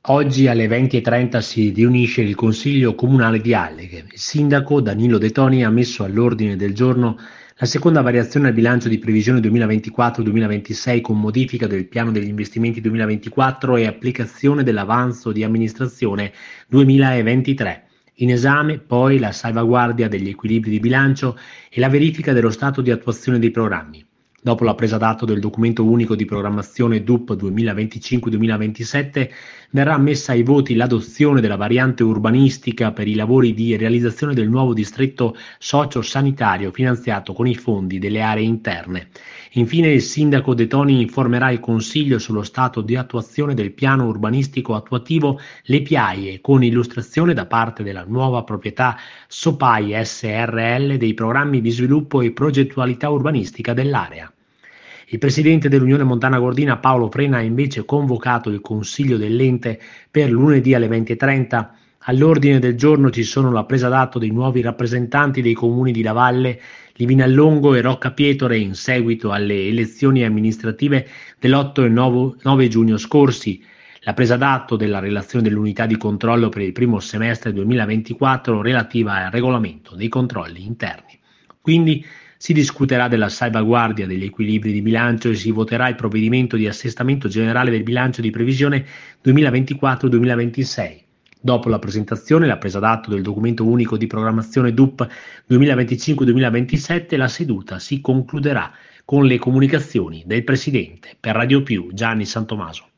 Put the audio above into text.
Oggi alle 20:30 si riunisce il Consiglio Comunale di Alleghe. Il sindaco Danilo De Toni ha messo all'ordine del giorno la seconda variazione al bilancio di previsione 2024-2026 con modifica del piano degli investimenti 2024 e applicazione dell'avanzo di amministrazione 2023. In esame poi la salvaguardia degli equilibri di bilancio e la verifica dello stato di attuazione dei programmi. Dopo la presa d'atto del documento unico di programmazione DUP 2025-2027, verrà messa ai voti l'adozione della variante urbanistica per i lavori di realizzazione del nuovo distretto socio-sanitario finanziato con i fondi delle aree interne. Infine il sindaco De Toni informerà il Consiglio sullo stato di attuazione del piano urbanistico attuativo Le Piaie, con illustrazione da parte della nuova proprietà SOPAI SRL dei programmi di sviluppo e progettualità urbanistica dell'area. Il presidente dell'Unione Montana Gordina Paolo Frena ha invece convocato il consiglio dell'ente per lunedì alle 20:30. All'ordine del giorno ci sono la presa d'atto dei nuovi rappresentanti dei comuni di Lavalle, Livinallongo e Roccapietore in seguito alle elezioni amministrative dell'8 e 9 giugno scorsi, la presa d'atto della relazione dell'unità di controllo per il primo semestre 2024 relativa al regolamento dei controlli interni. Quindi si discuterà della salvaguardia degli equilibri di bilancio e si voterà il provvedimento di assestamento generale del bilancio di previsione 2024-2026. Dopo la presentazione e la presa d'atto del documento unico di programmazione DUP 2025-2027, la seduta si concluderà con le comunicazioni del Presidente. Per Radio Più, Gianni Santomaso.